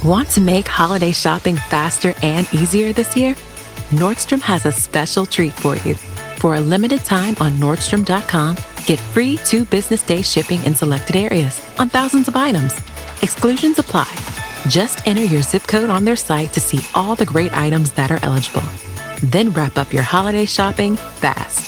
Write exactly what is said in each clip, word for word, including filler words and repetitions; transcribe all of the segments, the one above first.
Want to make holiday shopping faster and easier this year? Nordstrom has a special treat for you. For a limited time on Nordstrom dot com, get free two business day shipping in selected areas on thousands of items. Exclusions apply. Just enter your zip code on their site to see all the great items that are eligible. Then wrap up your holiday shopping fast.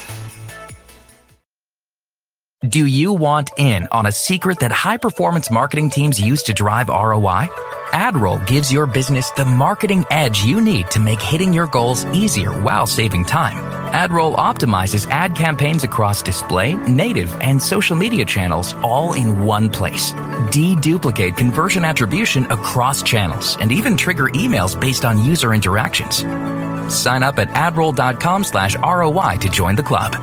Do you want in on a secret that high-performance marketing teams use to drive R O I? AdRoll gives your business the marketing edge you need to make hitting your goals easier while saving time. AdRoll optimizes ad campaigns across display, native, and social media channels all in one place. Deduplicate conversion attribution across channels and even trigger emails based on user interactions. Sign up at adroll dot com slash R O I to join the club.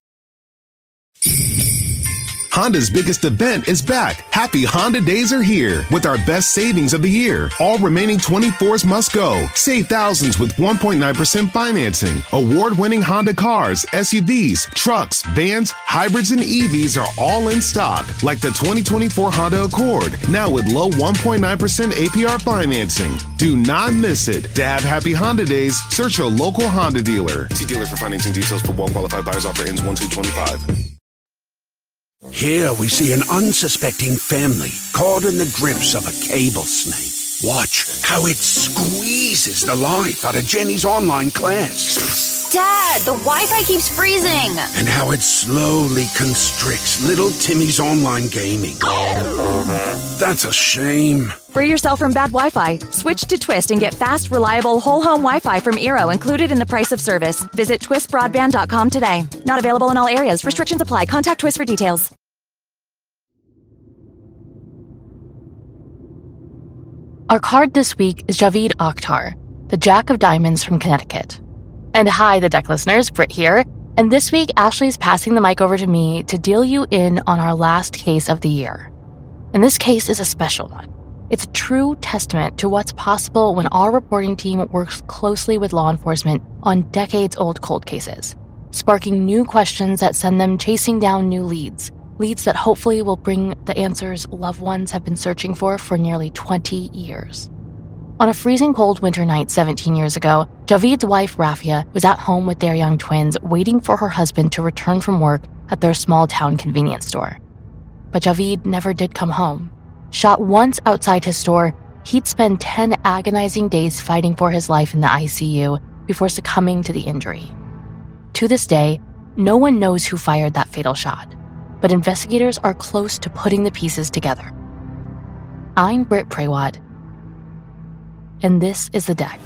Honda's biggest event is back. Happy Honda Days are here with our best savings of the year. All remaining twenty-fours must go. Save thousands with one point nine percent financing. Award-winning Honda cars, S U Vs, trucks, vans, hybrids, and E Vs are all in stock, like the twenty twenty-four Honda Accord, now with low one point nine percent A P R financing. Do not miss it. To have Happy Honda Days, search your local Honda dealer. See dealer for financing details for well-qualified buyers. Offer ends one two twenty-five. Here we see an unsuspecting family caught in the grips of a cable snake. Watch how it squeezes the life out of Jenny's online class. Dad, the Wi-Fi keeps freezing. And how it slowly constricts little Timmy's online gaming. That's a shame. Free yourself from bad Wi-Fi. Switch to Twist and get fast, reliable, whole-home Wi-Fi from Eero included in the price of service. Visit twist broadband dot com today. Not available in all areas. Restrictions apply. Contact Twist for details. Our card this week is Javeed Akhtar, the Jack of Diamonds from Connecticut. And hi, the deck listeners, Britt here. And this week, Ashley's passing the mic over to me to deal you in on our last case of the year. And this case is a special one. It's a true testament to what's possible when our reporting team works closely with law enforcement on decades-old cold cases, sparking new questions that send them chasing down new leads, leads that hopefully will bring the answers loved ones have been searching for for nearly twenty years. On a freezing cold winter night seventeen years ago, Javeed's wife, Rafia, was at home with their young twins, waiting for her husband to return from work at their small-town convenience store. But Javeed never did come home. Shot once outside his store, he'd spend ten agonizing days fighting for his life in the I C U before succumbing to the injury. To this day, no one knows who fired that fatal shot, but investigators are close to putting the pieces together. I'm Britt Prawat, and this is The Deck.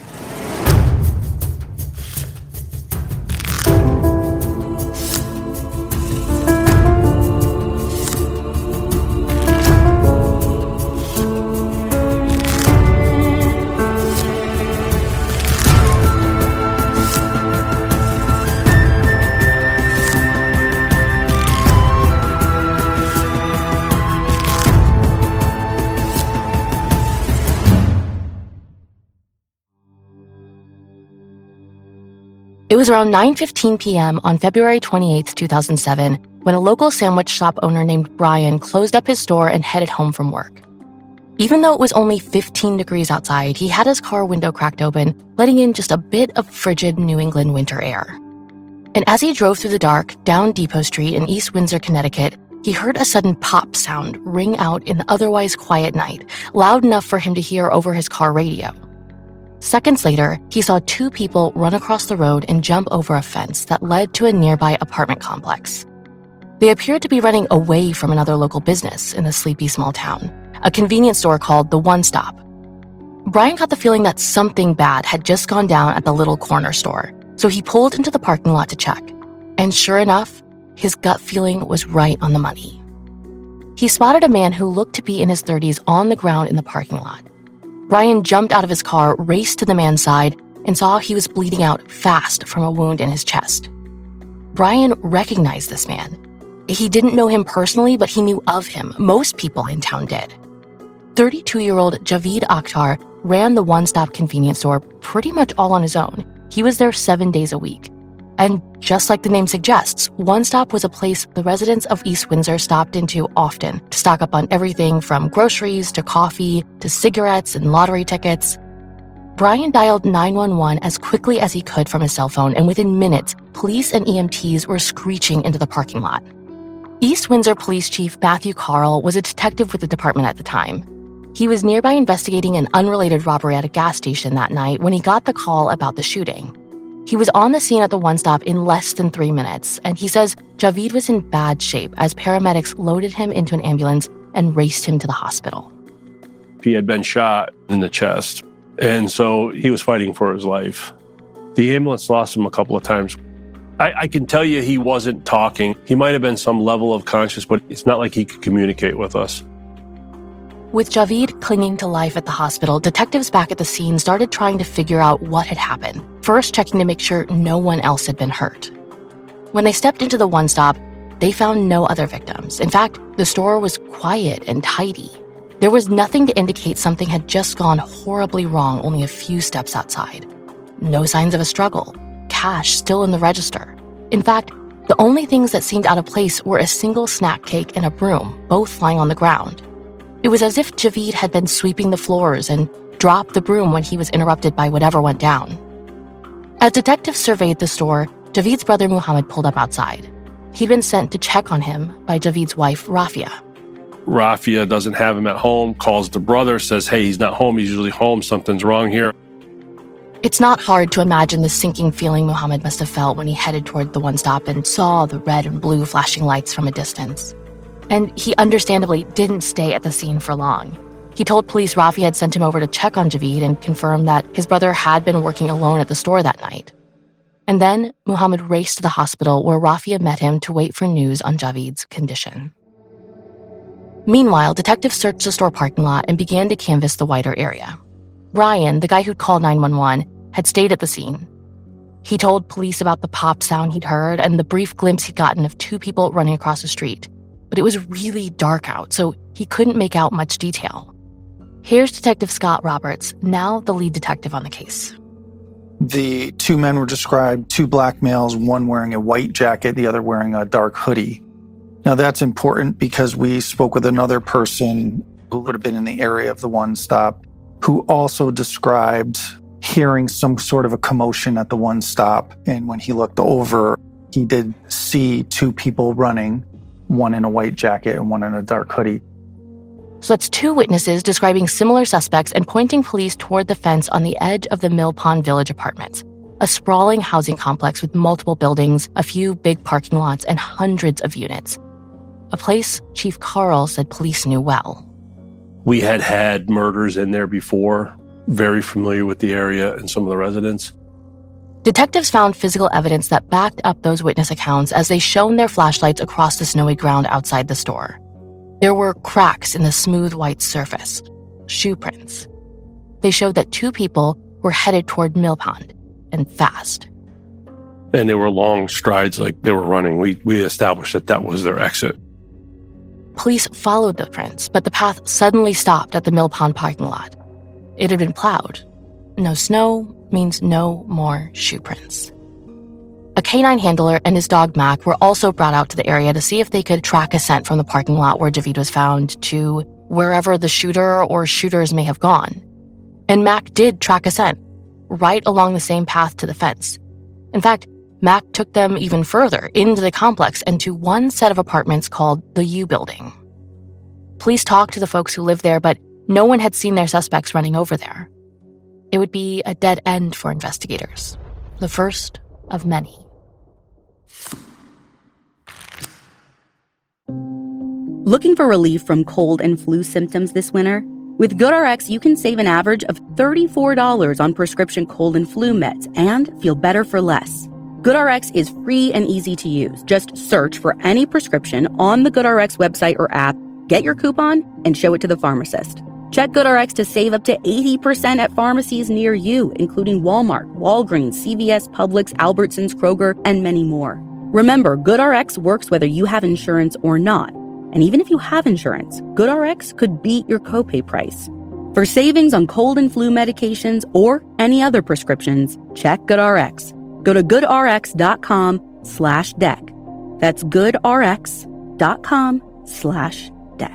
It was around nine fifteen p.m. on February twenty-eighth, two thousand seven, when a local sandwich shop owner named Brian closed up his store and headed home from work. Even though it was only fifteen degrees outside, he had his car window cracked open, letting in just a bit of frigid New England winter air. And as he drove through the dark down Depot Street in East Windsor, Connecticut, he heard a sudden pop sound ring out in the otherwise quiet night, loud enough for him to hear over his car radio. Seconds later, he saw two people run across the road and jump over a fence that led to a nearby apartment complex. They appeared to be running away from another local business in the sleepy small town, a convenience store called The One Stop. Brian got the feeling that something bad had just gone down at the little corner store, so he pulled into the parking lot to check. And sure enough, his gut feeling was right on the money. He spotted a man who looked to be in his thirties on the ground in the parking lot. Brian jumped out of his car, raced to the man's side, and saw he was bleeding out fast from a wound in his chest. Brian recognized this man. He didn't know him personally, but he knew of him. Most people in town did. thirty-two-year-old Javeed Akhtar ran the one-stop convenience store pretty much all on his own. He was there seven days a week. And just like the name suggests, One Stop was a place the residents of East Windsor stopped into often to stock up on everything from groceries to coffee to cigarettes and lottery tickets. Brian dialed nine one one as quickly as he could from his cell phone, and within minutes, police and E M Ts were screeching into the parking lot. East Windsor Police Chief Matthew Carl was a detective with the department at the time. He was nearby investigating an unrelated robbery at a gas station that night when he got the call about the shooting. He was on the scene at the One Stop in less than three minutes, and he says Javid was in bad shape as paramedics loaded him into an ambulance and raced him to the hospital. He had been shot in the chest, and so he was fighting for his life. The ambulance lost him a couple of times. I, I can tell you he wasn't talking. He might have been some level of conscious, but it's not like he could communicate with us. With Javid clinging to life at the hospital, detectives back at the scene started trying to figure out what had happened, first checking to make sure no one else had been hurt. When they stepped into the One Stop, they found no other victims. In fact, the store was quiet and tidy. There was nothing to indicate something had just gone horribly wrong only a few steps outside. No signs of a struggle, cash still in the register. In fact, the only things that seemed out of place were a single snack cake and a broom, both lying on the ground. It was as if Javid had been sweeping the floors and dropped the broom when he was interrupted by whatever went down. As detectives surveyed the store, Javid's brother Muhammad pulled up outside. He'd been sent to check on him by Javid's wife, Rafia. Rafia doesn't have him at home, calls the brother, says, hey, he's not home, he's usually home, something's wrong here. It's not hard to imagine the sinking feeling Muhammad must have felt when he headed toward the One Stop and saw the red and blue flashing lights from a distance. And he understandably didn't stay at the scene for long. He told police Rafia had sent him over to check on Javid and confirmed that his brother had been working alone at the store that night. And then Muhammad raced to the hospital where Rafia met him to wait for news on Javid's condition. Meanwhile, detectives searched the store parking lot and began to canvass the wider area. Brian, the guy who'd called nine one one, had stayed at the scene. He told police about the pop sound he'd heard and the brief glimpse he'd gotten of two people running across the street. But it was really dark out, so he couldn't make out much detail. Here's Detective Scott Roberts, now the lead detective on the case. The two men were described, two black males, one wearing a white jacket, the other wearing a dark hoodie. Now that's important because we spoke with another person who would have been in the area of the One Stop, who also described hearing some sort of a commotion at the One Stop. And when he looked over, he did see two people running, one in a white jacket and one in a dark hoodie. So that's two witnesses describing similar suspects and pointing police toward the fence on the edge of the Mill Pond Village apartments, a sprawling housing complex with multiple buildings, a few big parking lots, and hundreds of units. A place Chief Carl said police knew well. We had had murders in there before, very familiar with the area and some of the residents. Detectives found physical evidence that backed up those witness accounts as they shone their flashlights across the snowy ground outside the store. There were cracks in the smooth white surface, shoe prints. They showed that two people were headed toward Mill Pond, and fast. And they were long strides like they were running. We, we established that that was their exit. Police followed the prints, but the path suddenly stopped at the Mill Pond parking lot. It had been plowed. No snow means no more shoe prints. A canine handler and his dog Mac were also brought out to the area to see if they could track a scent from the parking lot where Javid was found to wherever the shooter or shooters may have gone. And Mac did track a scent, right along the same path to the fence. In fact, Mac took them even further into the complex and to one set of apartments called the U Building. Police talked to the folks who lived there, but no one had seen their suspects running over there. It would be a dead end for investigators, the first of many. Looking for relief from cold and flu symptoms this winter? With GoodRx, you can save an average of thirty-four dollars on prescription cold and flu meds and feel better for less. GoodRx is free and easy to use. Just search for any prescription on the GoodRx website or app, get your coupon, and show it to the pharmacist. Check GoodRx to save up to eighty percent at pharmacies near you, including Walmart, Walgreens, C V S, Publix, Albertsons, Kroger, and many more. Remember, GoodRx works whether you have insurance or not. And even if you have insurance, GoodRx could beat your copay price. For savings on cold and flu medications or any other prescriptions, check GoodRx. Go to goodrx.com slash deck. That's goodrx.com slash deck.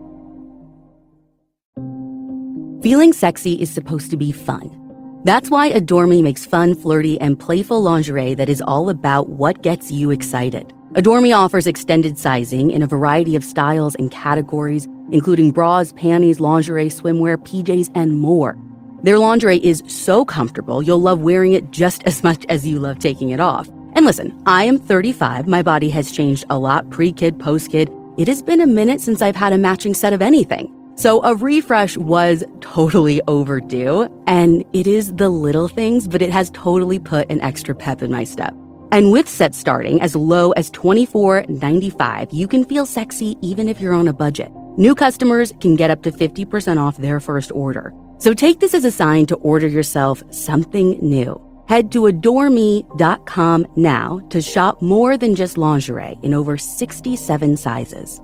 Feeling sexy is supposed to be fun. That's why Adore Me makes fun, flirty, and playful lingerie that is all about what gets you excited. Adore Me offers extended sizing in a variety of styles and categories, including bras, panties, lingerie, swimwear, P Js, and more. Their lingerie is so comfortable, you'll love wearing it just as much as you love taking it off. And listen, I am thirty-five. My body has changed a lot pre-kid, post-kid. It has been a minute since I've had a matching set of anything. So a refresh was totally overdue. And it is the little things, but it has totally put an extra pep in my step. And with sets starting as low as twenty-four ninety-five, you can feel sexy even if you're on a budget. New customers can get up to fifty percent off their first order. So take this as a sign to order yourself something new. Head to adore me dot com now to shop more than just lingerie in over sixty-seven sizes.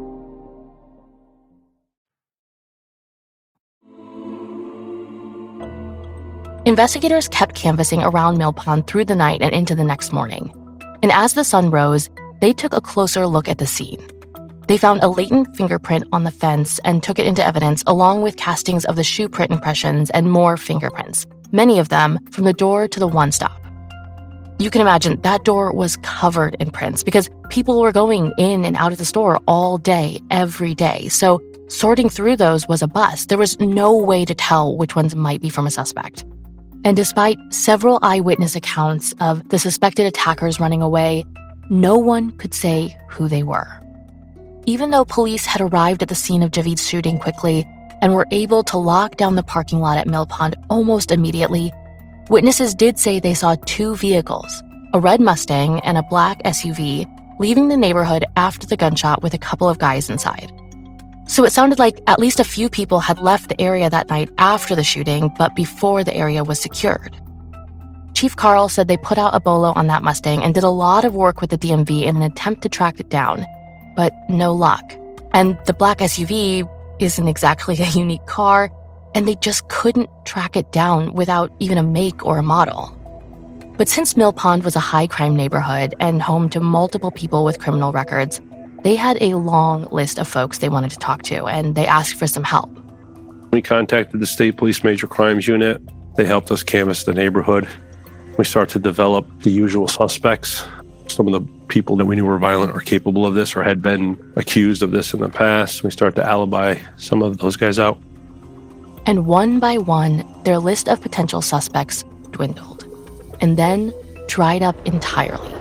Investigators kept canvassing around Mill Pond through the night and into the next morning. And as the sun rose, they took a closer look at the scene. They found a latent fingerprint on the fence and took it into evidence along with castings of the shoe print impressions and more fingerprints, many of them from the door to the one stop. You can imagine that door was covered in prints because people were going in and out of the store all day, every day. So sorting through those was a bust. There was no way to tell which ones might be from a suspect. And despite several eyewitness accounts of the suspected attackers running away, no one could say who they were. Even though police had arrived at the scene of Javeed's shooting quickly and were able to lock down the parking lot at Mill Pond almost immediately, witnesses did say they saw two vehicles, a red Mustang and a black S U V, leaving the neighborhood after the gunshot with a couple of guys inside. So it sounded like at least a few people had left the area that night after the shooting, but before the area was secured. Chief Carl said they put out a bolo on that Mustang and did a lot of work with the D M V in an attempt to track it down, but no luck. And the black S U V isn't exactly a unique car, and they just couldn't track it down without even a make or a model. But since Mill Pond was a high-crime neighborhood and home to multiple people with criminal records, they had a long list of folks they wanted to talk to, and they asked for some help. We contacted the State Police Major Crimes Unit. They helped us canvass the neighborhood. We started to develop the usual suspects. Some of the people that we knew were violent or capable of this or had been accused of this in the past. We started to alibi some of those guys out. And one by one, their list of potential suspects dwindled, and then dried up entirely.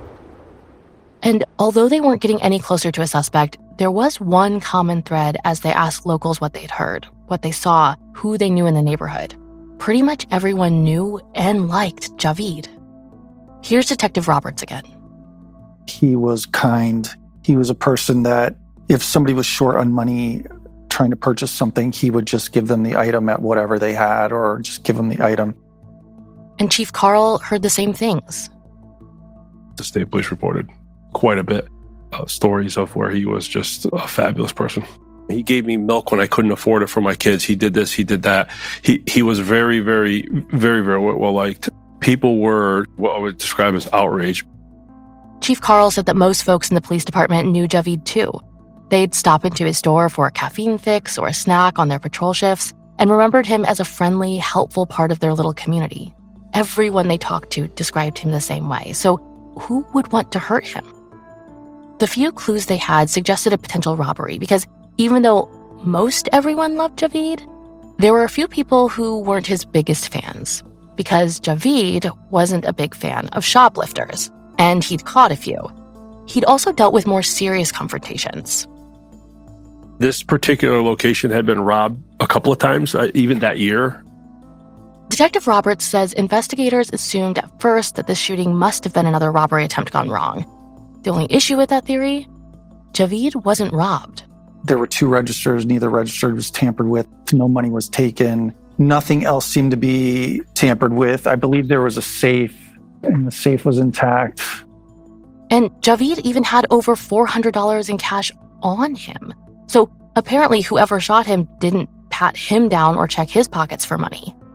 And although they weren't getting any closer to a suspect, there was one common thread as they asked locals what they'd heard, what they saw, who they knew in the neighborhood. Pretty much everyone knew and liked Javeed. Here's Detective Roberts again. He was kind. He was a person that if somebody was short on money trying to purchase something, he would just give them the item at whatever they had or just give them the item. And Chief Carl heard the same things. The state police reported quite a bit of stories of where he was just a fabulous person. He gave me milk when I couldn't afford it for my kids. He did this, he did that. He he was very, very, very, very well liked. People were what I would describe as outraged. Chief Carl said that most folks in the police department knew Javeed too. They'd stop into his store for a caffeine fix or a snack on their patrol shifts and remembered him as a friendly, helpful part of their little community. Everyone they talked to described him the same way, so who would want to hurt him? The few clues they had suggested a potential robbery because even though most everyone loved Javeed, there were a few people who weren't his biggest fans because Javeed wasn't a big fan of shoplifters, and he'd caught a few. He'd also dealt with more serious confrontations. This particular location had been robbed a couple of times, uh, even that year. Detective Roberts says investigators assumed at first that this shooting must have been another robbery attempt gone wrong. The only issue with that theory? Javeed wasn't robbed. There were two registers. Neither register was tampered with. No money was taken. Nothing else seemed to be tampered with. I believe there was a safe, and the safe was intact. And Javeed even had over four hundred dollars in cash on him. So apparently whoever shot him didn't pat him down or check his pockets for money.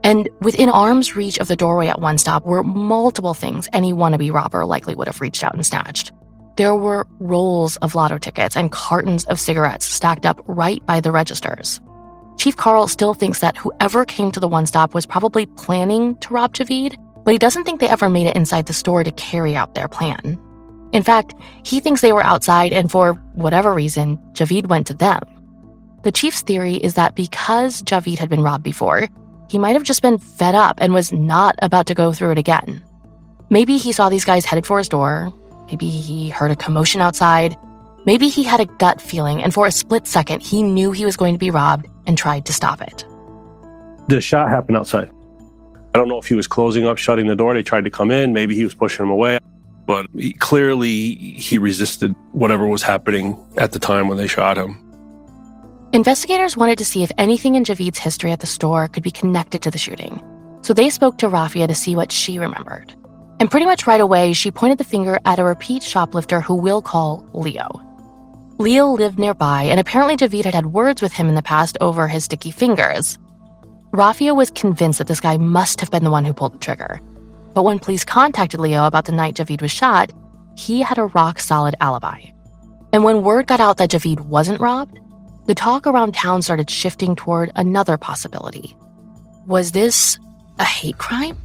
And within arm's reach of the doorway at One Stop were multiple things any wannabe robber likely would have reached out and snatched. There were rolls of lotto tickets and cartons of cigarettes stacked up right by the registers. Chief Carl still thinks that whoever came to the One Stop was probably planning to rob Javid, but he doesn't think they ever made it inside the store to carry out their plan. In fact, he thinks they were outside and for whatever reason, Javid went to them. The chief's theory is that because Javid had been robbed before, he might have just been fed up and was not about to go through it again. Maybe he saw these guys headed for his door. Maybe he heard a commotion outside. Maybe he had a gut feeling, and for a split second, he knew he was going to be robbed and tried to stop it. The shot happened outside. I don't know if he was closing up, shutting the door. They tried to come in. Maybe he was pushing them away. But he, clearly, he resisted whatever was happening at the time when they shot him. Investigators wanted to see if anything in Javid's history at the store could be connected to the shooting. So they spoke to Rafia to see what she remembered. And pretty much right away, she pointed the finger at a repeat shoplifter who we'll call Leo. Leo lived nearby, and apparently Javid had had words with him in the past over his sticky fingers. Rafia was convinced that this guy must have been the one who pulled the trigger. But when police contacted Leo about the night Javid was shot, he had a rock-solid alibi. And when word got out that Javid wasn't robbed, the talk around town started shifting toward another possibility. Was this a hate crime?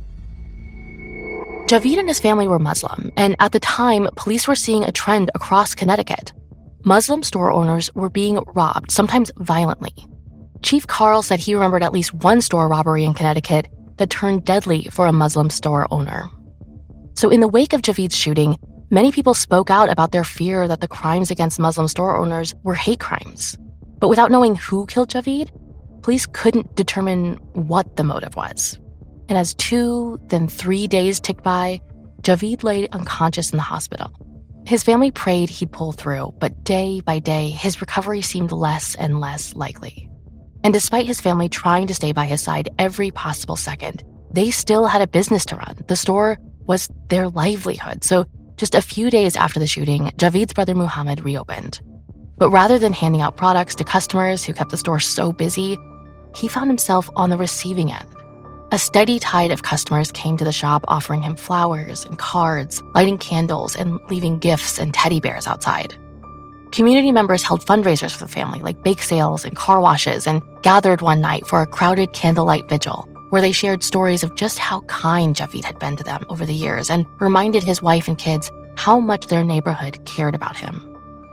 Javid and his family were Muslim, and at the time, police were seeing a trend across Connecticut. Muslim store owners were being robbed, sometimes violently. Chief Carl said he remembered at least one store robbery in Connecticut that turned deadly for a Muslim store owner. So in the wake of Javid's shooting, many people spoke out about their fear that the crimes against Muslim store owners were hate crimes. But without knowing who killed Javid, police couldn't determine what the motive was. And as two, then three days ticked by, Javid lay unconscious in the hospital. His family prayed he'd pull through, but day by day, his recovery seemed less and less likely. And despite his family trying to stay by his side every possible second, they still had a business to run. The store was their livelihood. So just a few days after the shooting, Javid's brother Muhammad reopened. But rather than handing out products to customers who kept the store so busy, he found himself on the receiving end. A steady tide of customers came to the shop offering him flowers and cards, lighting candles, and leaving gifts and teddy bears outside. Community members held fundraisers for the family, like bake sales and car washes, and gathered one night for a crowded candlelight vigil, where they shared stories of just how kind Javid had been to them over the years and reminded his wife and kids how much their neighborhood cared about him.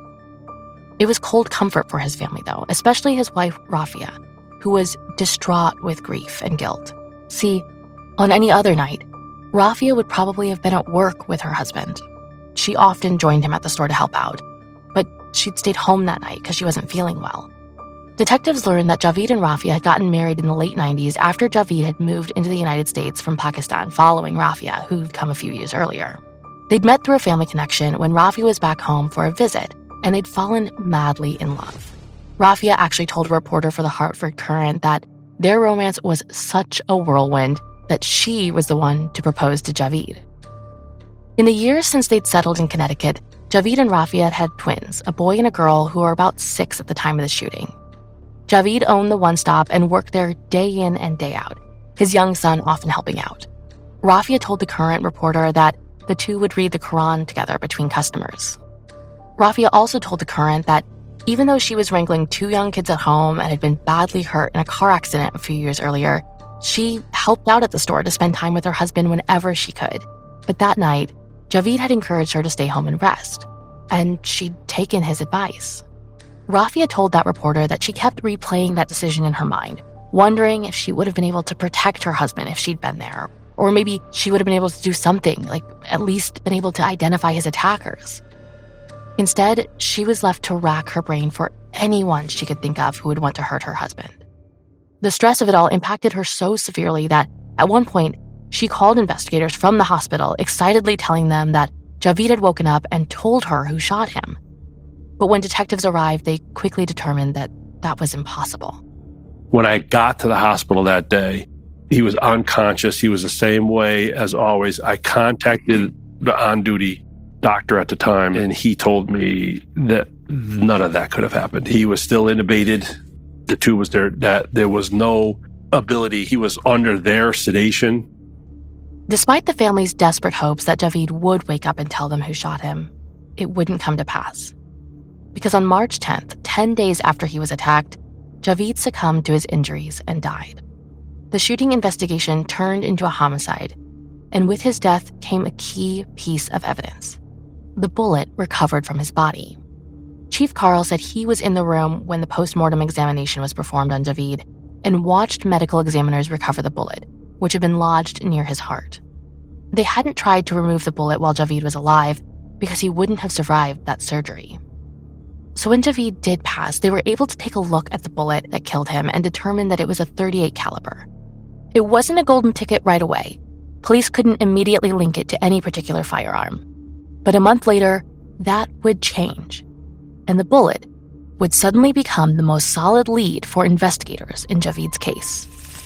It was cold comfort for his family, though, especially his wife, Rafia, who was distraught with grief and guilt. See, on any other night, Rafia would probably have been at work with her husband. She often joined him at the store to help out, but she'd stayed home that night because she wasn't feeling well. Detectives learned that Javid and Rafia had gotten married in the late nineties after Javid had moved into the United States from Pakistan following Rafia, who'd come a few years earlier. They'd met through a family connection when Rafia was back home for a visit, and they'd fallen madly in love. Rafia actually told a reporter for the Hartford Courant that their romance was such a whirlwind that she was the one to propose to Javid. In the years since they'd settled in Connecticut, Javid and Rafia had had twins, a boy and a girl who were about six at the time of the shooting. Javid owned the One Stop and worked there day in and day out, his young son often helping out. Rafia told the Courant reporter that the two would read the Quran together between customers. Rafia also told the Courant that even though she was wrangling two young kids at home and had been badly hurt in a car accident a few years earlier, she helped out at the store to spend time with her husband whenever she could. But that night, Javid had encouraged her to stay home and rest, and she'd taken his advice. Rafia told that reporter that she kept replaying that decision in her mind, wondering if she would have been able to protect her husband if she'd been there, or maybe she would have been able to do something, like at least been able to identify his attackers. Instead, she was left to rack her brain for anyone she could think of who would want to hurt her husband. The stress of it all impacted her so severely that, at one point, she called investigators from the hospital, excitedly telling them that Javid had woken up and told her who shot him. But when detectives arrived, they quickly determined that that was impossible. When I got to the hospital that day, he was unconscious. He was the same way as always. I contacted the on-duty doctor at the time, and he told me that none of that could have happened. He was still intubated. The tube was there. That there was no ability. He was under their sedation. Despite the family's desperate hopes that Javid would wake up and tell them who shot him, it wouldn't come to pass. Because on March tenth, ten days after he was attacked, Javid succumbed to his injuries and died. The shooting investigation turned into a homicide, and with his death came a key piece of evidence: the bullet recovered from his body. Chief Carl said he was in the room when the post-mortem examination was performed on Javid and watched medical examiners recover the bullet, which had been lodged near his heart. They hadn't tried to remove the bullet while Javid was alive because he wouldn't have survived that surgery. So when Javid did pass, they were able to take a look at the bullet that killed him and determine that it was a thirty-eight caliber. It wasn't a golden ticket right away. Police couldn't immediately link it to any particular firearm. But a month later, that would change. And the bullet would suddenly become the most solid lead for investigators in Javid's case.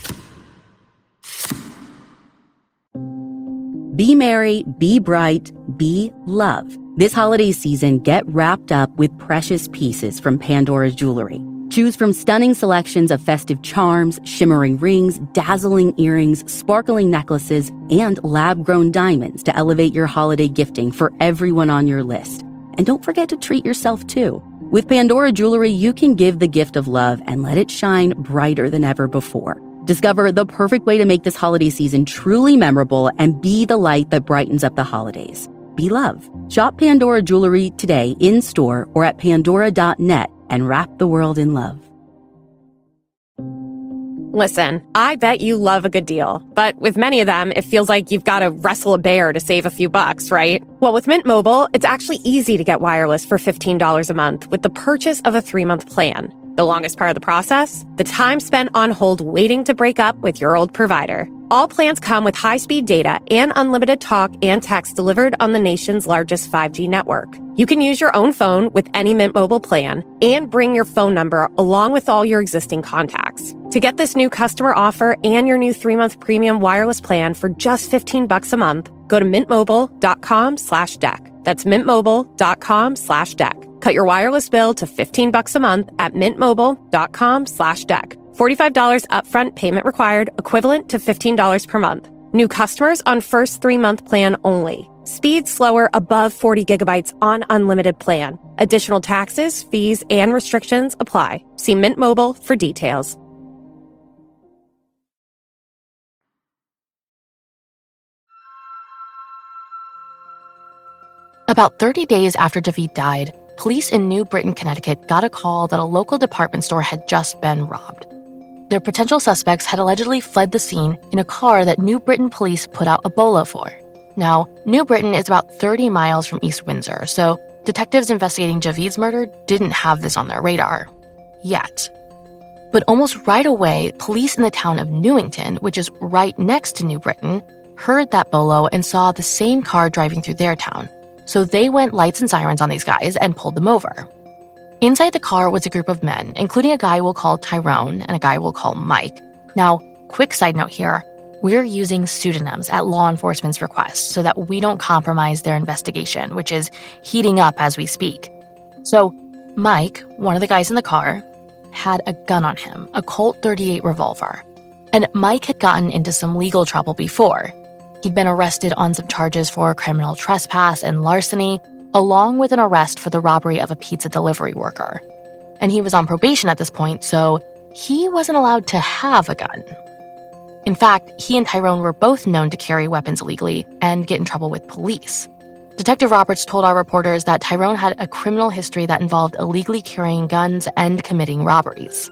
Be merry, be bright, be love. This holiday season, get wrapped up with precious pieces from Pandora's Jewelry. Choose from stunning selections of festive charms, shimmering rings, dazzling earrings, sparkling necklaces, and lab-grown diamonds to elevate your holiday gifting for everyone on your list. And don't forget to treat yourself too. With Pandora Jewelry, you can give the gift of love and let it shine brighter than ever before. Discover the perfect way to make this holiday season truly memorable and be the light that brightens up the holidays. Be love. Shop Pandora Jewelry today in-store or at pandora dot net and wrap the world in love. Listen, I bet you love a good deal, but with many of them, it feels like you've got to wrestle a bear to save a few bucks, right? Well, with Mint Mobile, it's actually easy to get wireless for fifteen dollars a month with the purchase of a three-month plan. The longest part of the process? The time spent on hold waiting to break up with your old provider. All plans come with high-speed data and unlimited talk and text delivered on the nation's largest five G network. You can use your own phone with any Mint Mobile plan and bring your phone number along with all your existing contacts. To get this new customer offer and your new three-month premium wireless plan for just fifteen bucks a month, go to mintmobile.com slash deck. That's mintmobile.com slash deck. Cut your wireless bill to fifteen bucks a month at mintmobile.com slash deck. forty-five dollars upfront payment required, equivalent to fifteen dollars per month. New customers on first three-month plan only. Speed slower above forty gigabytes on unlimited plan. Additional taxes, fees, and restrictions apply. See Mint Mobile for details. About thirty days after Javid died, police in New Britain, Connecticut got a call that a local department store had just been robbed. Their potential suspects had allegedly fled the scene in a car that New Britain police put out a bolo for. Now, New Britain is about thirty miles from East Windsor, so detectives investigating Javid's murder didn't have this on their radar. Yet. But almost right away, police in the town of Newington, which is right next to New Britain, heard that bolo and saw the same car driving through their town. So they went lights and sirens on these guys and pulled them over. Inside the car was a group of men, including a guy we'll call Tyrone and a guy we'll call Mike. Now, quick side note here, we're using pseudonyms at law enforcement's request so that we don't compromise their investigation, which is heating up as we speak. So Mike, one of the guys in the car, had a gun on him, a Colt thirty-eight revolver. And Mike had gotten into some legal trouble before. He'd been arrested on some charges for criminal trespass and larceny, along with an arrest for the robbery of a pizza delivery worker. And he was on probation at this point, so he wasn't allowed to have a gun. In fact, he and Tyrone were both known to carry weapons illegally and get in trouble with police. Detective Roberts told our reporters that Tyrone had a criminal history that involved illegally carrying guns and committing robberies.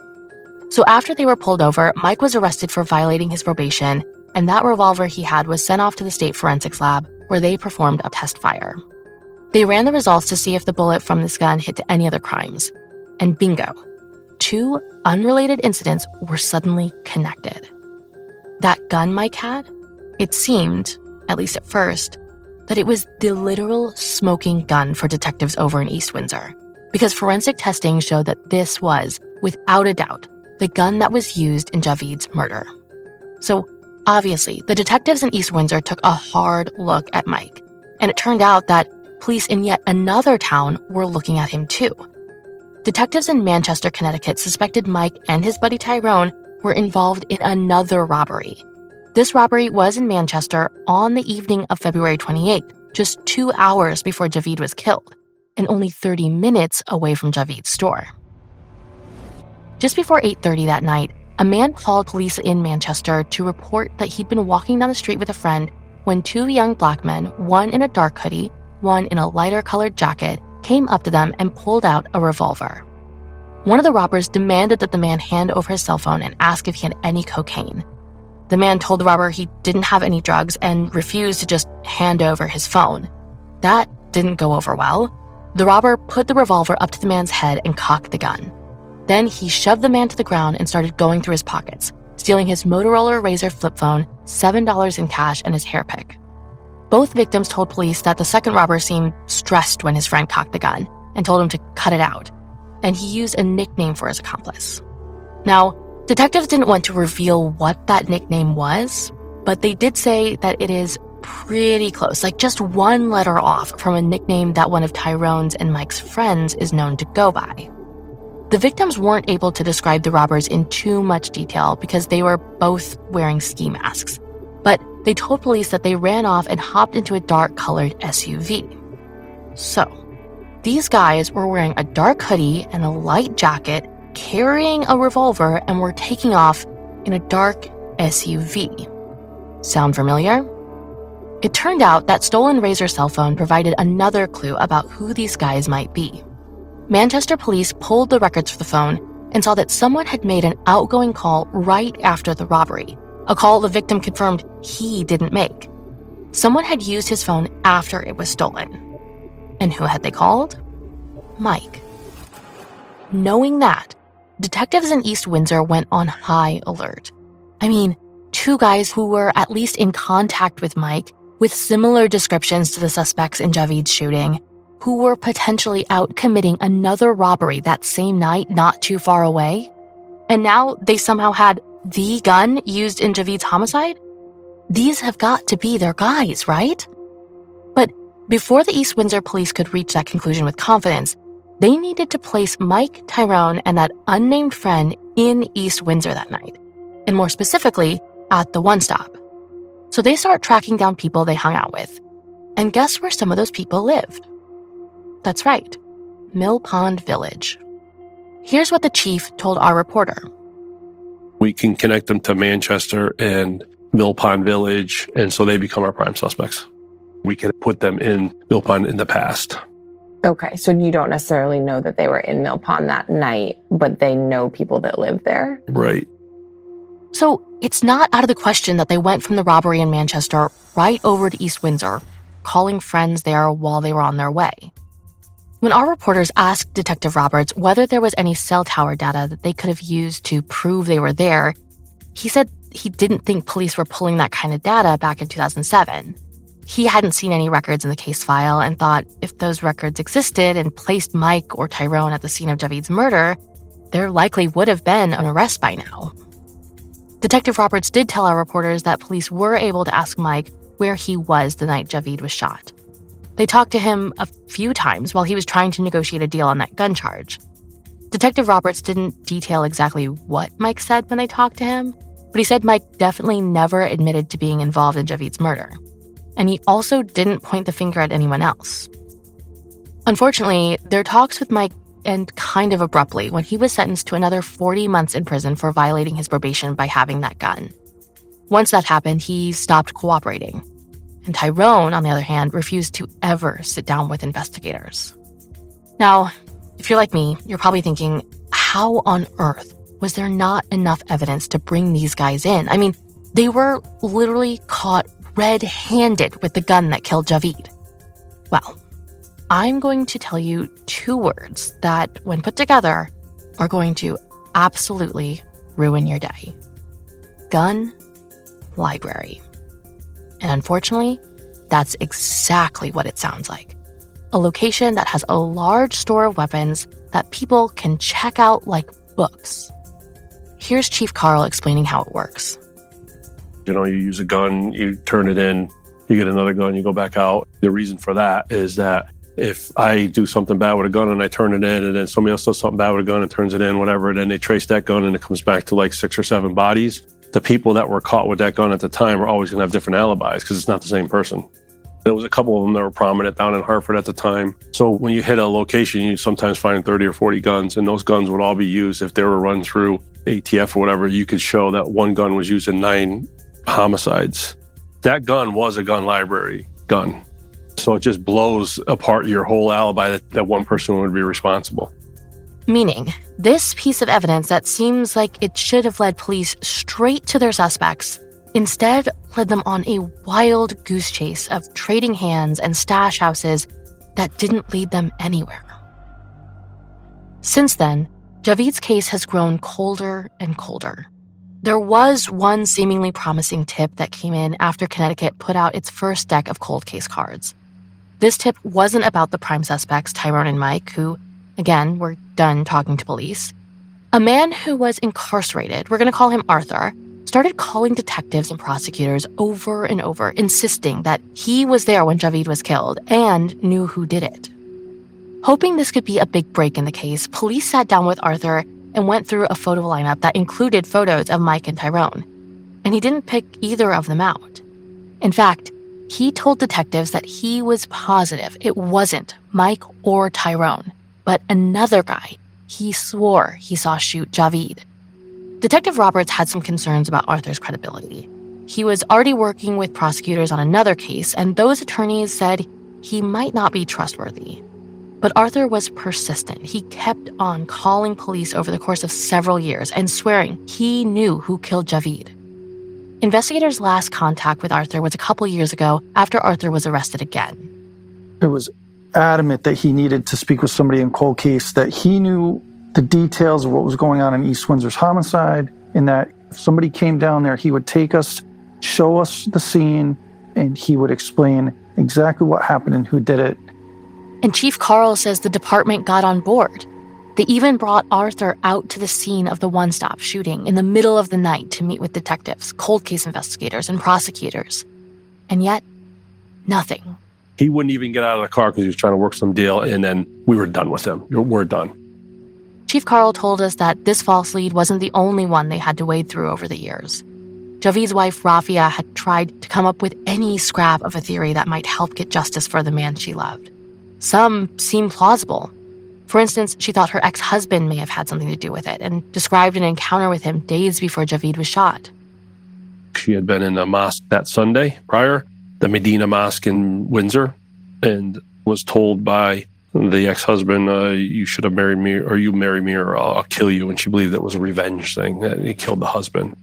So after they were pulled over, Mike was arrested for violating his probation, and that revolver he had was sent off to the state forensics lab, where they performed a test fire. They ran the results to see if the bullet from this gun hit to any other crimes. And bingo, two unrelated incidents were suddenly connected. That gun Mike had, it seemed, at least at first, that it was the literal smoking gun for detectives over in East Windsor, because forensic testing showed that this was, without a doubt, the gun that was used in Javid's murder. So, obviously, the detectives in East Windsor took a hard look at Mike, and it turned out that police in yet another town were looking at him too. Detectives in Manchester, Connecticut suspected Mike and his buddy Tyrone were involved in another robbery. This robbery was in Manchester on the evening of February twenty-eighth, just two hours before Javid was killed, and only thirty minutes away from Javid's store. Just before eight thirty that night, a man called police in Manchester to report that he'd been walking down the street with a friend when two young black men, one in a dark hoodie, one in a lighter colored jacket, came up to them and pulled out a revolver. One of the robbers demanded that the man hand over his cell phone and ask if he had any cocaine. The man told the robber he didn't have any drugs and refused to just hand over his phone. That didn't go over well. The robber put the revolver up to the man's head and cocked the gun. Then he shoved the man to the ground and started going through his pockets, stealing his Motorola Razr flip phone, seven dollars in cash, and his hair pick. Both victims told police that the second robber seemed stressed when his friend cocked the gun and told him to cut it out, and he used a nickname for his accomplice. Now, detectives didn't want to reveal what that nickname was, but they did say that it is pretty close, like just one letter off from a nickname that one of Tyrone's and Mike's friends is known to go by. The victims weren't able to describe the robbers in too much detail because they were both wearing ski masks, but they told police that they ran off and hopped into a dark-colored S U V. So, these guys were wearing a dark hoodie and a light jacket, carrying a revolver, and were taking off in a dark S U V. Sound familiar? It turned out that stolen Razr cell phone provided another clue about who these guys might be. Manchester police pulled the records for the phone and saw that someone had made an outgoing call right after the robbery, a call the victim confirmed he didn't make. Someone had used his phone after it was stolen. And who had they called? Mike. Knowing that, detectives in East Windsor went on high alert. I mean, two guys who were at least in contact with Mike, with similar descriptions to the suspects in Javid's shooting, who were potentially out committing another robbery that same night not too far away. And now they somehow had the gun used in Javid's homicide? These have got to be their guys, right? But before the East Windsor police could reach that conclusion with confidence, they needed to place Mike, Tyrone, and that unnamed friend in East Windsor that night, and more specifically, at the One Stop. So they start tracking down people they hung out with. And guess where some of those people lived? That's right, Mill Pond Village. Here's what the chief told our reporter. We can connect them to Manchester and Mill Pond Village, and so they become our prime suspects. We can put them in Mill Pond in the past. Okay, so you don't necessarily know that they were in Mill Pond that night, but they know people that live there? Right. So it's not out of the question that they went from the robbery in Manchester right over to East Windsor, calling friends there while they were on their way. When our reporters asked Detective Roberts whether there was any cell tower data that they could have used to prove they were there, he said he didn't think police were pulling that kind of data back in two thousand seven. He hadn't seen any records in the case file and thought if those records existed and placed Mike or Tyrone at the scene of Javid's murder, there likely would have been an arrest by now. Detective Roberts did tell our reporters that police were able to ask Mike where he was the night Javid was shot. They talked to him a few times while he was trying to negotiate a deal on that gun charge. Detective Roberts didn't detail exactly what Mike said when they talked to him, but he said Mike definitely never admitted to being involved in Javid's murder. And he also didn't point the finger at anyone else. Unfortunately, their talks with Mike end kind of abruptly when he was sentenced to another forty months in prison for violating his probation by having that gun. Once that happened, he stopped cooperating. And Tyrone, on the other hand, refused to ever sit down with investigators. Now, if you're like me, you're probably thinking, how on earth was there not enough evidence to bring these guys in? I mean, they were literally caught red-handed with the gun that killed Javid. Well, I'm going to tell you two words that, when put together, are going to absolutely ruin your day. Gun library. And unfortunately, that's exactly what it sounds like. A location that has a large store of weapons that people can check out like books. Here's Chief Carl explaining how it works. You know, you use a gun, you turn it in, you get another gun, you go back out. The reason for that is that If I do something bad with a gun and I turn it in, and then somebody else does something bad with a gun and turns it in, whatever, and then they trace that gun and it comes back to like six or seven bodies, the people that were caught with that gun at the time are always going to have different alibis because it's not the same person. There was a couple of them that were prominent down in Hartford at the time. So when you hit a location, you sometimes find thirty or forty guns, and those guns would all be used. If they were run through A T F or whatever, you could show that one gun was used in nine homicides. That gun was a gun library gun. So it just blows apart your whole alibi that, that one person would be responsible. Meaning, this piece of evidence that seems like it should have led police straight to their suspects instead led them on a wild goose chase of trading hands and stash houses that didn't lead them anywhere. Since then, Javid's case has grown colder and colder. There was one seemingly promising tip that came in after Connecticut put out its first deck of cold case cards. This tip wasn't about the prime suspects, Tyrone and Mike, who, again, were done talking to police. A man who was incarcerated, we're going to call him Arthur, started calling detectives and prosecutors over and over, insisting that he was there when Javid was killed and knew who did it. Hoping this could be a big break in the case, police sat down with Arthur and went through a photo lineup that included photos of Mike and Tyrone, and he didn't pick either of them out. In fact, he told detectives that he was positive it wasn't Mike or Tyrone, but another guy he swore he saw shoot Javid. Detective Roberts had some concerns about Arthur's credibility. He was already working with prosecutors on another case, and those attorneys said he might not be trustworthy. But Arthur was persistent. He kept on calling police over the course of several years and swearing he knew who killed Javid. Investigators' last contact with Arthur was a couple years ago after Arthur was arrested again. It was adamant that he needed to speak with somebody in cold case, that he knew the details of what was going on in East Windsor's homicide, and that if somebody came down there, he would take us, show us the scene, and he would explain exactly what happened and who did it. And Chief Carl says the department got on board. They even brought Arthur out to the scene of the one-stop shooting in the middle of the night to meet with detectives, cold case investigators, and prosecutors. And yet, nothing. He wouldn't even get out of the car because he was trying to work some deal, and then we were done with him. We're done. Chief Carl told us that this false lead wasn't the only one they had to wade through over the years. Javid's wife, Rafia, had tried to come up with any scrap of a theory that might help get justice for the man she loved. Some seemed plausible. For instance, she thought her ex-husband may have had something to do with it and described an encounter with him days before Javid was shot. She had been in a mosque that Sunday prior, the Medina Mosque in Windsor, and was told by the ex-husband, uh, you should have married me, or you marry me, or I'll, I'll kill you. And she believed that was a revenge thing, that he killed the husband.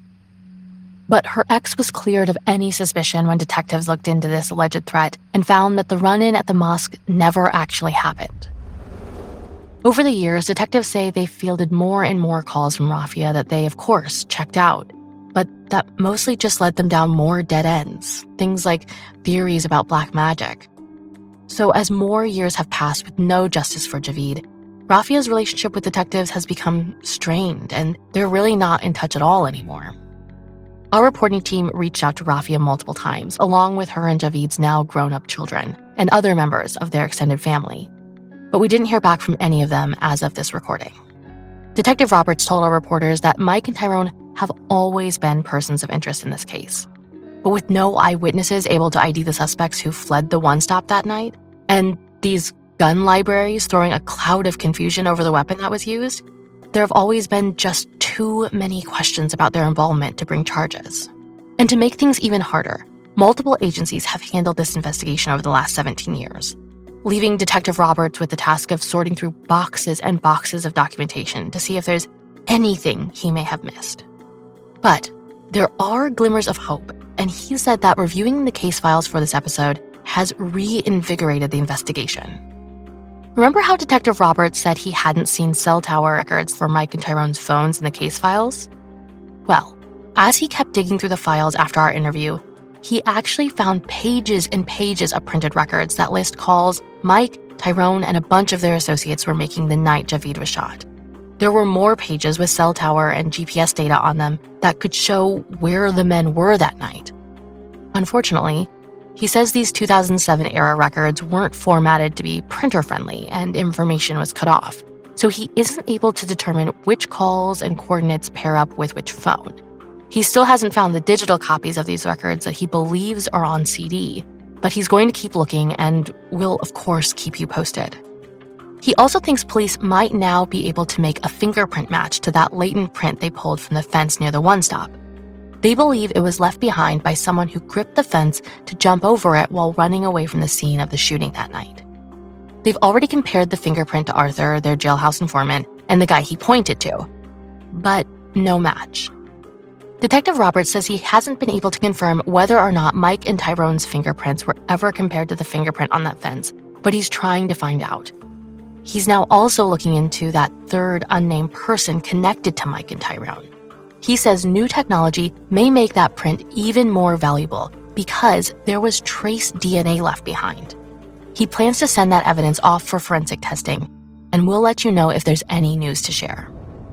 But her ex was cleared of any suspicion when detectives looked into this alleged threat and found that the run-in at the mosque never actually happened. Over the years, detectives say they fielded more and more calls from Rafia that they, of course, checked out, but that mostly just led them down more dead ends, things like theories about black magic. So as more years have passed with no justice for Javid, Rafia's relationship with detectives has become strained, and they're really not in touch at all anymore. Our reporting team reached out to Rafia multiple times, along with her and Javid's now grown-up children and other members of their extended family. But we didn't hear back from any of them as of this recording. Detective Roberts told our reporters that Mike and Tyrone have always been persons of interest in this case. But with no eyewitnesses able to I D the suspects who fled the one-stop that night, and these gun libraries throwing a cloud of confusion over the weapon that was used, there have always been just too many questions about their involvement to bring charges. And to make things even harder, multiple agencies have handled this investigation over the last seventeen years, leaving Detective Roberts with the task of sorting through boxes and boxes of documentation to see if there's anything he may have missed. But there are glimmers of hope, and he said that reviewing the case files for this episode has reinvigorated the investigation. Remember how Detective Roberts said he hadn't seen cell tower records for Mike and Tyrone's phones in the case files? Well, as he kept digging through the files after our interview, he actually found pages and pages of printed records that list calls Mike, Tyrone, and a bunch of their associates were making the night Javid was shot. There were more pages with cell tower and G P S data on them that could show where the men were that night. Unfortunately, He says these two thousand seven era records weren't formatted to be printer-friendly and information was cut off, so he isn't able to determine which calls and coordinates pair up with which phone. He still hasn't found the digital copies of these records that he believes are on C D, but he's going to keep looking and will, of course, keep you posted. He also thinks police might now be able to make a fingerprint match to that latent print they pulled from the fence near the one-stop. They believe it was left behind by someone who gripped the fence to jump over it while running away from the scene of the shooting that night. They've already compared the fingerprint to Arthur, their jailhouse informant, and the guy he pointed to, but no match. Detective Roberts says he hasn't been able to confirm whether or not Mike and Tyrone's fingerprints were ever compared to the fingerprint on that fence, but he's trying to find out. He's now also looking into that third unnamed person connected to Mike and Tyrone. He says new technology may make that print even more valuable because there was trace D N A left behind. He plans to send that evidence off for forensic testing, and we'll let you know if there's any news to share.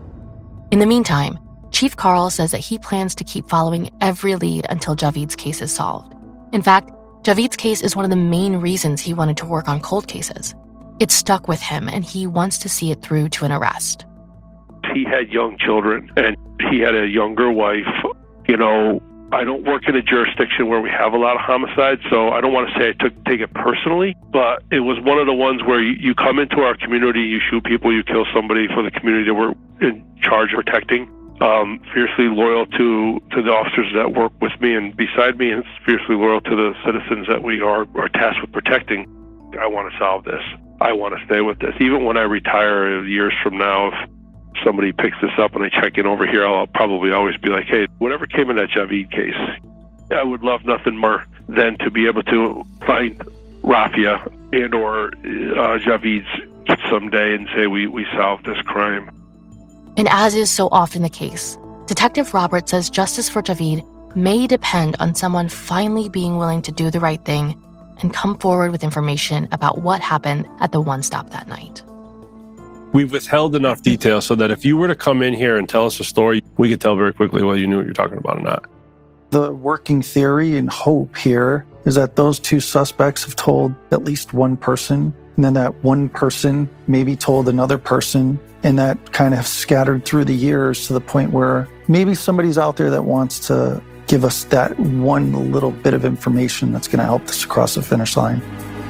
In the meantime, Chief Carl says that he plans to keep following every lead until Javid's case is solved. In fact, Javid's case is one of the main reasons he wanted to work on cold cases. It stuck with him, and he wants to see it through to an arrest. He had young children, and he had a younger wife. You know, I don't work in a jurisdiction where we have a lot of homicides, so I don't want to say I took take it personally, but it was one of the ones where you, you come into our community, you shoot people, you kill somebody for the community that we're in charge of protecting. Um, fiercely loyal to, to the officers that work with me and beside me, and fiercely loyal to the citizens that we are, are tasked with protecting. I want to solve this. I want to stay with this. Even when I retire years from now, if somebody picks this up and I check in over here, I'll probably always be like, hey, whatever came in that Javid case, I would love nothing more than to be able to find Rafia and or uh, Javid's someday and say we, we solved this crime. And as is so often the case, Detective Roberts says justice for Javid may depend on someone finally being willing to do the right thing and come forward with information about what happened at the one stop that night. We've withheld enough detail so that if you were to come in here and tell us a story, we could tell very quickly whether you knew what you're talking about or not. The working theory and hope here is that those two suspects have told at least one person, and then that one person maybe told another person, and that kind of scattered through the years to the point where maybe somebody's out there that wants to give us that one little bit of information that's going to help us across the finish line.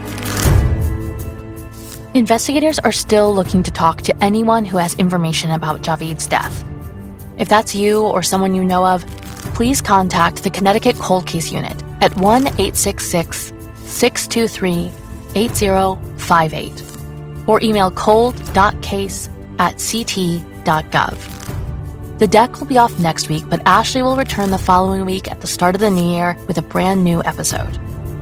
Investigators are still looking to talk to anyone who has information about Javid's death. If that's you or someone you know of, please contact the Connecticut Cold Case Unit at one eight six six, six two three, eight zero five eight or email cold dot case at c t dot gov. The deck will be off next week, but Ashley will return the following week at the start of the new year with a brand new episode.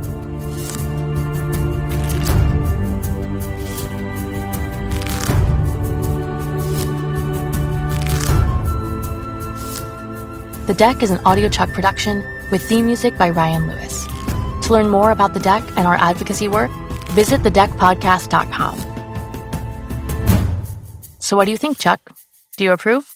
The Deck is an AudioChuck production with theme music by Ryan Lewis. To learn more about The Deck and our advocacy work, visit the deck podcast dot com. So what do you think, Chuck? Do you approve?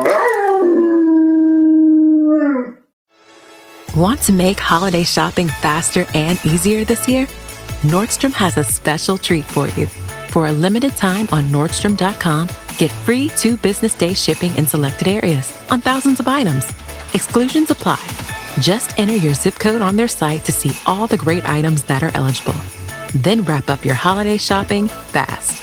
Want to make holiday shopping faster and easier this year? Nordstrom has a special treat for you. For a limited time on Nordstrom dot com, get free two business day shipping in selected areas on thousands of items. Exclusions apply. Just enter your zip code on their site to see all the great items that are eligible. Then wrap up your holiday shopping fast.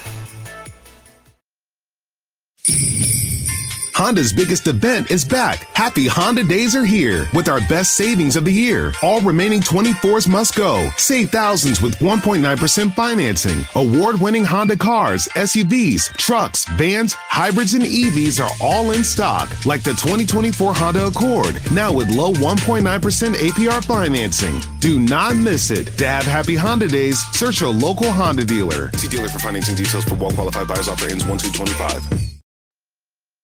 Honda's biggest event is back. Happy Honda Days are here with our best savings of the year. All remaining twenty-fours must go. Save thousands with one point nine percent financing. Award-winning Honda cars, S U Vs, trucks, vans, hybrids, and E Vs are all in stock, like the twenty twenty-four Honda Accord, now with low one point nine percent A P R financing. Do not miss it. To have Happy Honda Days, search your local Honda dealer. See dealer for financing details for well-qualified buyers. Offer ends one two twenty-five.